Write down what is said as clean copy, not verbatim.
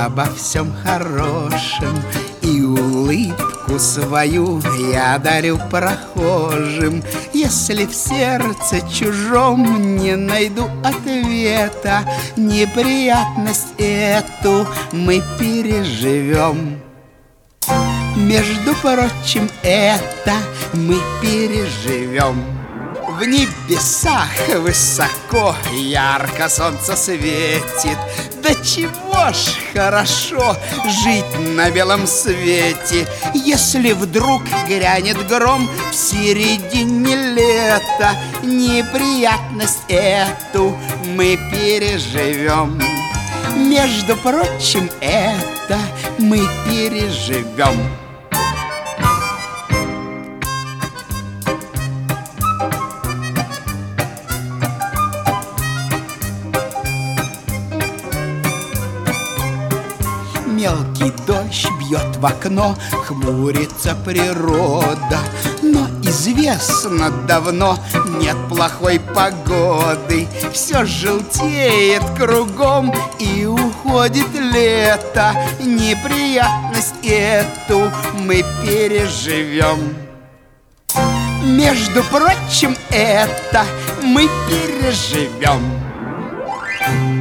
обо всем хорошем, и улыбку свою я дарю прохожим. Если в сердце чужом не найду ответа, неприятность эту мы переживем. Между прочим, это мы переживем. В небесах высоко ярко солнце светит. Да чего ж хорошо жить на белом свете. Если вдруг грянет гром в середине лета, неприятность эту мы переживем. Между прочим, это мы переживем. Мелкий дождь бьет в окно, хмурится природа. Но известно давно, нет плохой погоды. Все желтеет кругом и уходит лето. Неприятность эту мы переживем. Между прочим, это мы переживем.